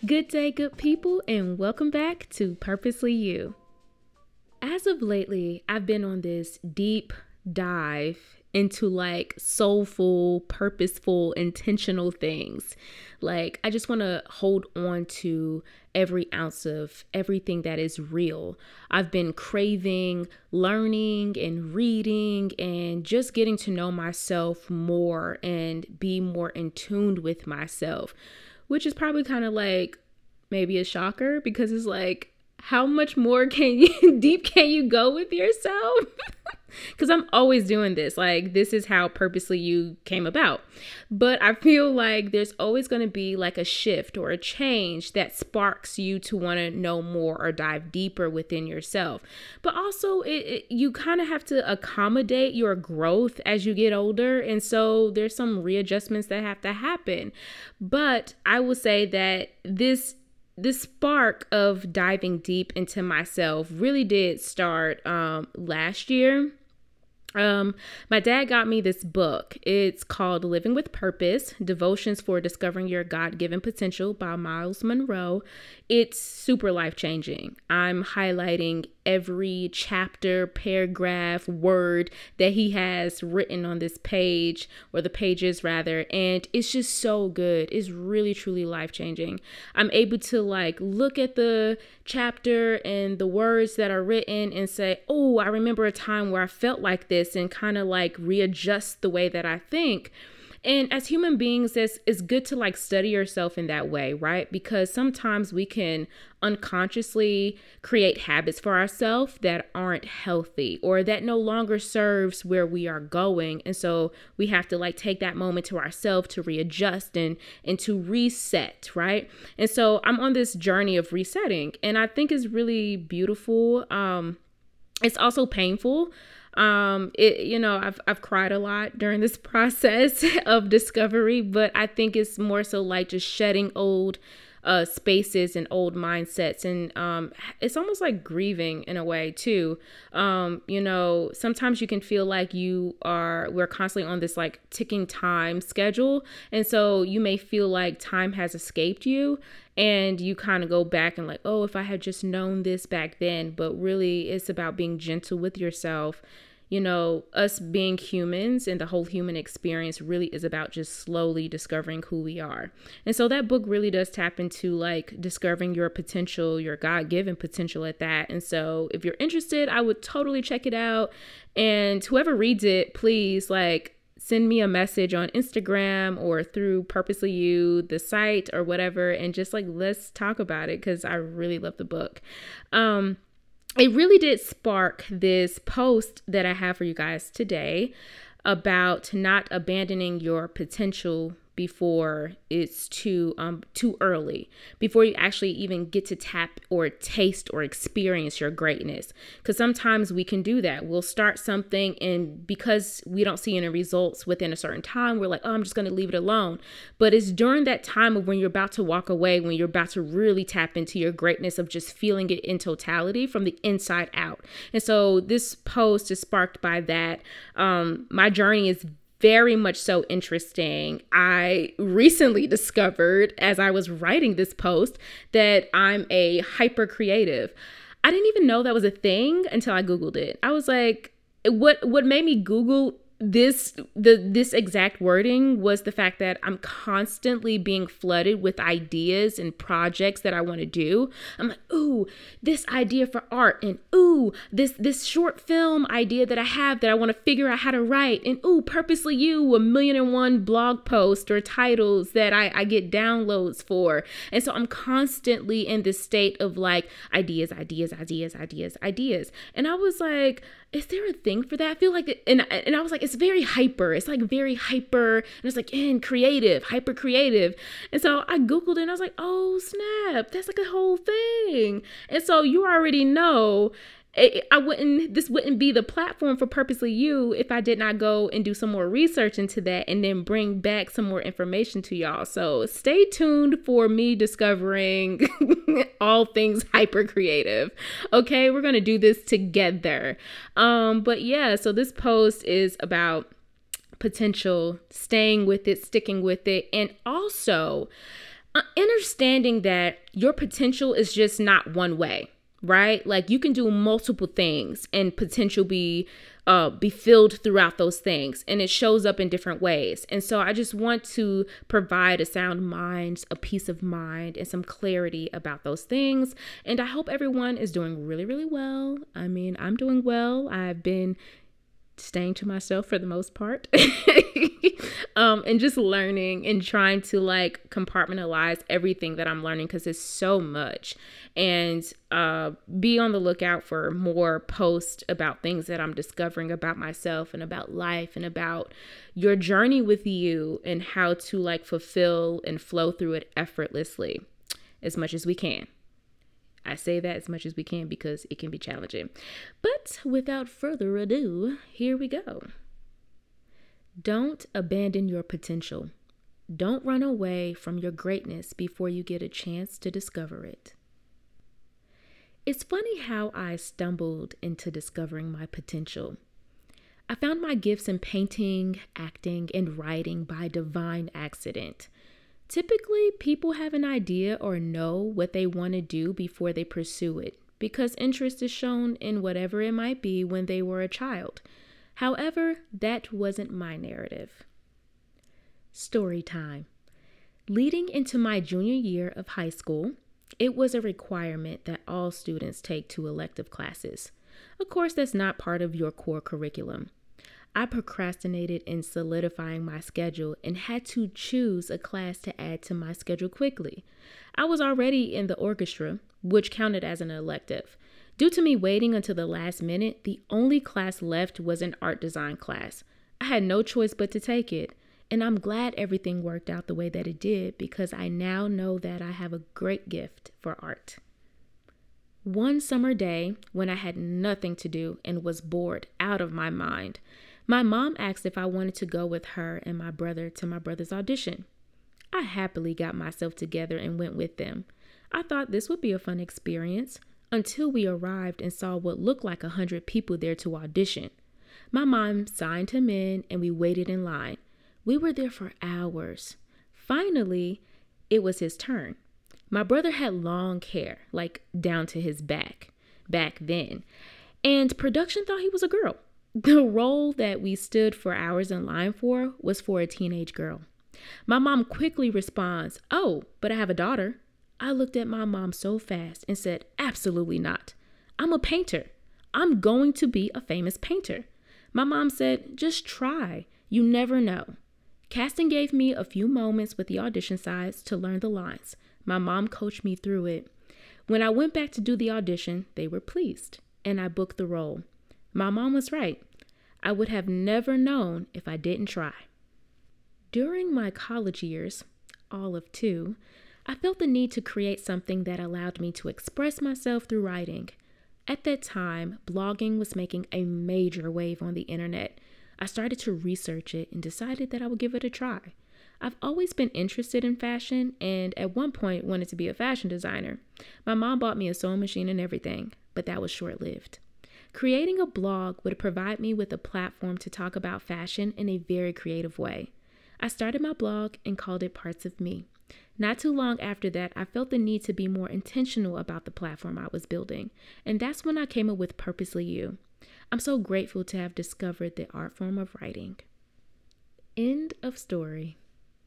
Good day, good people, and welcome back to Purposely You. As of lately, I've been on this deep dive into like soulful, purposeful, intentional things. Like, I just want to hold on to every ounce of everything that is real. I've been craving learning and reading and just getting to know myself more and be more in tune with myself, which is probably kind of like maybe a shocker because it's like, how much more deep can you go with yourself? Because I'm always doing this. Like, this is how Purposely You came about. But I feel like there's always going to be like a shift or a change that sparks you to want to know more or dive deeper within yourself. But also, you kind of have to accommodate your growth as you get older. And so there's some readjustments that have to happen. But I will say that this spark of diving deep into myself really did start last year. My dad got me this book. It's called Living with Purpose, Devotions for Discovering Your God-Given Potential by Myles Munroe. It's super life-changing. I'm highlighting every chapter, paragraph, word that he has written on this page, or the pages rather, and it's just so good. It's really, truly life-changing. I'm able to like look at the chapter and the words that are written and say, oh, I remember a time where I felt like this, and kind of like readjust the way that I think. And as human beings, it's good to like study yourself in that way, right? Because sometimes we can unconsciously create habits for ourselves that aren't healthy or that no longer serves where we are going. And so we have to like take that moment to ourselves to readjust and to reset, right? And so I'm on this journey of resetting, and I think it's really beautiful. It's also painful. I've cried a lot during this process of discovery, but I think it's more so like just shedding old spaces and old mindsets. And it's almost like grieving in a way too. Sometimes you can feel like we're constantly on this like ticking time schedule. And so you may feel like time has escaped you, and you kind of go back and like, oh, if I had just known this back then. But really, it's about being gentle with yourself. Us being humans and the whole human experience really is about just slowly discovering who we are. And so that book really does tap into like discovering your potential, your God-given potential at that. And so if you're interested, I would totally check it out. And whoever reads it, please like send me a message on Instagram or through Purposely You, the site or whatever. And just like, let's talk about it, because I really love the book. It really did spark this post that I have for you guys today about not abandoning your potential before it's too early, before you actually even get to tap or taste or experience your greatness. Because sometimes we can do that. We'll start something, and because we don't see any results within a certain time, we're like, oh, I'm just going to leave it alone. But it's during that time of when you're about to walk away, when you're about to really tap into your greatness of just feeling it in totality from the inside out. And so this post is sparked by that. My journey is very much so interesting. I recently discovered, as I was writing this post, that I'm a hyper creative. I didn't even know that was a thing until I Googled it. I was like, what made me Google this exact wording was the fact that I'm constantly being flooded with ideas and projects that I want to do. I'm like, ooh, this idea for art, and ooh, this short film idea that I have that I want to figure out how to write, and ooh, Purposely You, 1,000,001 blog posts or titles that I get downloads for. And so I'm constantly in this state of like ideas. And I was like, is there a thing for that? I feel like, and I was like, it's very hyper. It's like very hyper. And it's like, and creative, hyper creative. And so I Googled it and I was like, oh snap, that's like a whole thing. And so you already know, this wouldn't be the platform for Purposely You if I did not go and do some more research into that and then bring back some more information to y'all. So stay tuned for me discovering all things hyper creative. Okay, we're going to do this together. But yeah, so this post is about potential, staying with it, sticking with it, and also Understanding that your potential is just not one way, right? Like you can do multiple things and potential be filled throughout those things, and it shows up in different ways. And so I just want to provide a sound mind, a peace of mind, and some clarity about those things. And I hope everyone is doing really, really well. I mean, I'm doing well. I've been staying to myself for the most part. And just learning and trying to like compartmentalize everything that I'm learning, because it's so much. And be on the lookout for more posts about things that I'm discovering about myself and about life and about your journey with you, and how to like fulfill and flow through it effortlessly as much as we can. I say that as much as we can because it can be challenging. But without further ado, here we go. Don't abandon your potential. Don't run away from your greatness before you get a chance to discover it. It's funny how I stumbled into discovering my potential. I found my gifts in painting, acting, and writing by divine accident. Typically, people have an idea or know what they want to do before they pursue it, because interest is shown in whatever it might be when they were a child. However, that wasn't my narrative. Story time. Leading into my junior year of high school, it was a requirement that all students take 2 elective classes. Of course, that's not part of your core curriculum. I procrastinated in solidifying my schedule and had to choose a class to add to my schedule quickly. I was already in the orchestra, which counted as an elective. Due to me waiting until the last minute, the only class left was an art design class. I had no choice but to take it, and I'm glad everything worked out the way that it did, because I now know that I have a great gift for art. One summer day, when I had nothing to do and was bored out of my mind, my mom asked if I wanted to go with her and my brother to my brother's audition. I happily got myself together and went with them. I thought this would be a fun experience until we arrived and saw what looked like 100 people there to audition. My mom signed him in and we waited in line. We were there for hours. Finally, it was his turn. My brother had long hair, like down to his back then, and production thought he was a girl. The role that we stood for hours in line for was for a teenage girl. My mom quickly responds, "Oh, but I have a daughter." I looked at my mom so fast and said, "Absolutely not. I'm a painter. I'm going to be a famous painter." My mom said, "Just try. You never know." Casting gave me a few moments with the audition sides to learn the lines. My mom coached me through it. When I went back to do the audition, they were pleased, and I booked the role. My mom was right. I would have never known if I didn't try. During my college years, all of 2, I felt the need to create something that allowed me to express myself through writing. At that time, blogging was making a major wave on the internet. I started to research it and decided that I would give it a try. I've always been interested in fashion and at one point wanted to be a fashion designer. My mom bought me a sewing machine and everything, but that was short-lived. Creating a blog would provide me with a platform to talk about fashion in a very creative way. I started my blog and called it Parts of Me. Not too long after that, I felt the need to be more intentional about the platform I was building, and that's when I came up with Purposely You. I'm so grateful to have discovered the art form of writing. End of story.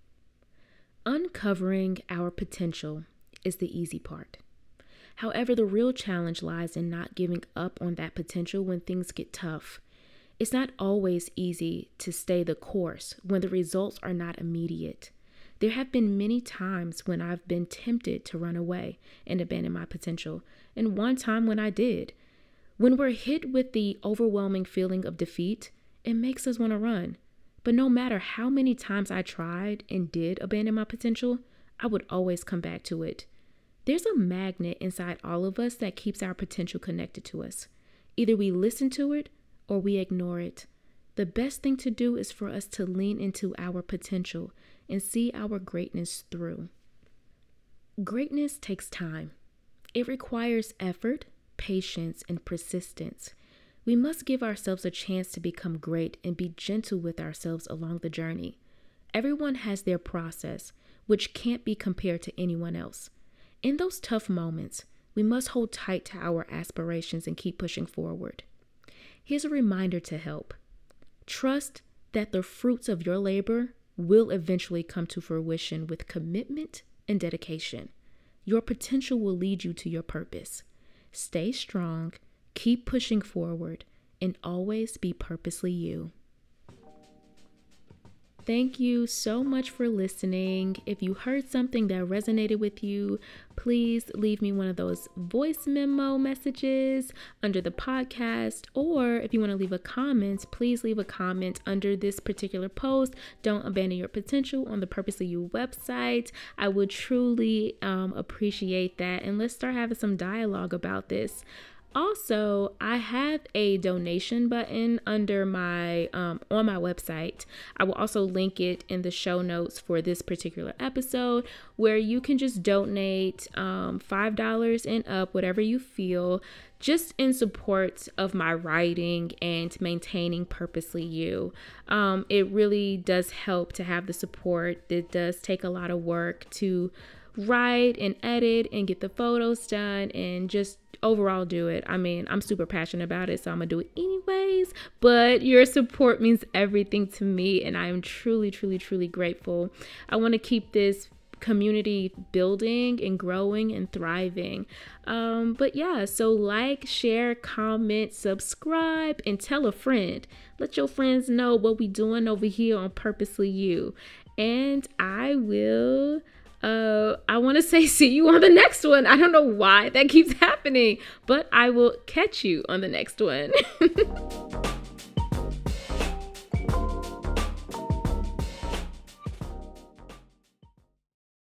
Uncovering our potential is the easy part. However, the real challenge lies in not giving up on that potential when things get tough. It's not always easy to stay the course when the results are not immediate. There have been many times when I've been tempted to run away and abandon my potential, and one time when I did. When we're hit with the overwhelming feeling of defeat, it makes us want to run. But no matter how many times I tried and did abandon my potential, I would always come back to it. There's a magnet inside all of us that keeps our potential connected to us. Either we listen to it or we ignore it. The best thing to do is for us to lean into our potential and see our greatness through. Greatness takes time. It requires effort, patience, and persistence. We must give ourselves a chance to become great and be gentle with ourselves along the journey. Everyone has their process, which can't be compared to anyone else. In those tough moments, we must hold tight to our aspirations and keep pushing forward. Here's a reminder to help. Trust that the fruits of your labor will eventually come to fruition with commitment and dedication. Your potential will lead you to your purpose. Stay strong, keep pushing forward, and always be purposely you. Thank you so much for listening. If you heard something that resonated with you, please leave me one of those voice memo messages under the podcast. Or if you want to leave a comment, please leave a comment under this particular post. Don't abandon your potential on the Purposely You website. I would truly appreciate that. And let's start having some dialogue about this. Also, I have a donation button under my on my website. I will also link it in the show notes for this particular episode, where you can just donate $5 and up, whatever you feel, just in support of my writing and maintaining Purposely You. It really does help to have the support. It does take a lot of work to write and edit and get the photos done and just overall do it. I mean, I'm super passionate about it, so I'm gonna do it anyways, but your support means everything to me, and I am truly, truly, truly grateful. I want to keep this community building and growing and thriving. But yeah, so like, share, comment, subscribe, and tell a friend. Let your friends know what we doing over here on Purposely You. And I want to say see you on the next one. I don't know why that keeps happening, but I will catch you on the next one.